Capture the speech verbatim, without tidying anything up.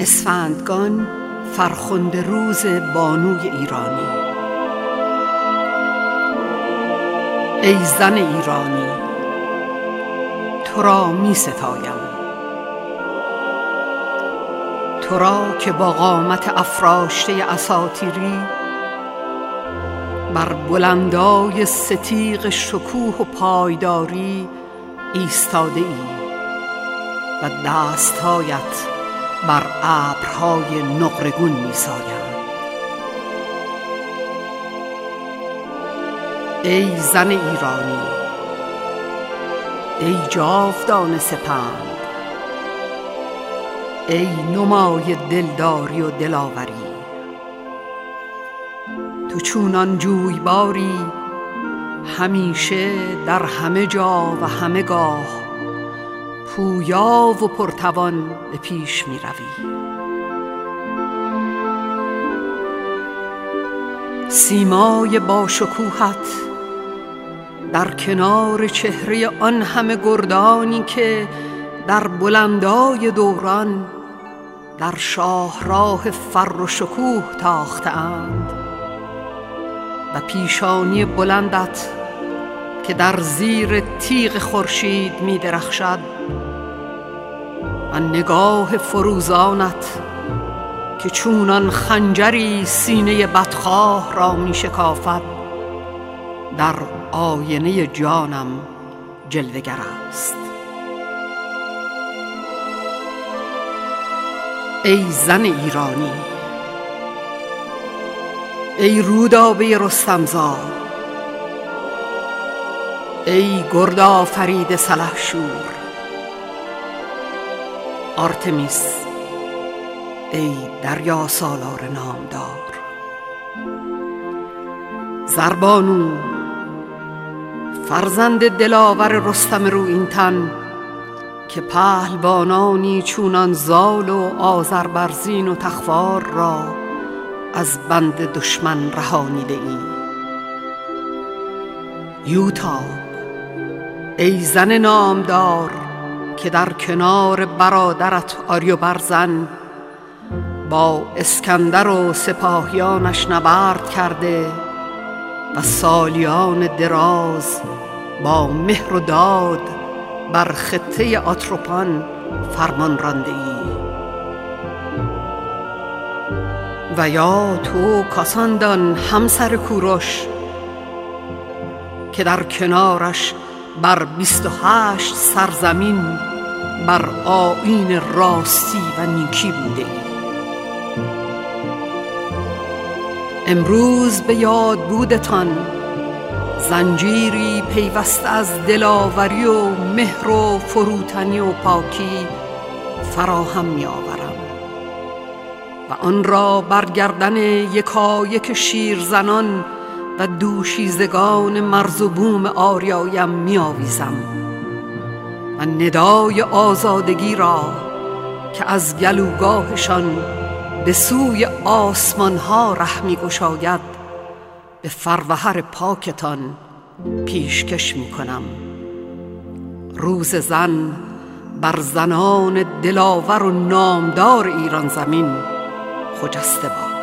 اسفندگان فرخنده روز بانوی ایرانی. ای زن ایرانی، تو را می ستایم، تو را که با قامت افراشته اساطیری بر بلندای ستیغ شکوه و پایداری ایستاده ای و دستهایت بر ابرهای نقرگون می سایند. ای زن ایرانی، ای جاودان سپند، ای نمای دلداری و دلاوری، تو چونان جویباری همیشه در همه جا و همه گاه پویا و پرتوان به پیش می روی. سیمای باشکوهت در کنار چهره آن همه گردانی که در بلندای دوران در شاهراه فر و شکوه تاختند و پیشانی بلندت که در زیر تیغ خورشید می درخشد و نگاه فروزانت که چونان خنجری سینه بدخواه را می شکافد در آینه جانم جلوه‌گر است. ای زن ایرانی، ای رودابه رستمزاد، ای گرد آفرید سلحشور، آرتمیس، ای دریا سالار نامدار، زربانو، فرزند دلاور رستم رویینتن که پهلوانانی چونان زال و آذربرزین و تخوار را از بند دشمن رهانیده ای. یوتاب، ای زن نامدار که در کنار برادرت آریوبرزن با اسکندر و سپاهیانش نبرد کرده و سالیان دراز با مهر و داد بر خطه آتروپان فرمان رانده ای. و یا تو کاساندان همسر کوروش که در کنارش بر بیست و هشت سرزمین بر آیین راستی و نیکی بوده ای. امروز به یاد بودتان زنجیری پیوسته از دلاوری و مهر و فروتنی و پاکی فراهم می آورم و آن را بر گردن یکایک شیرزنان و دوشیزگان مرز و بوم آریایم می آویزم و ندای آزادگی را که از گلوگاهشان به سوی آسمان ها ره می گشاید به فروهر پاکتان پیشکش می کنم. روز زن بر زنان دلاور و نامدار ایران زمین خجسته باد.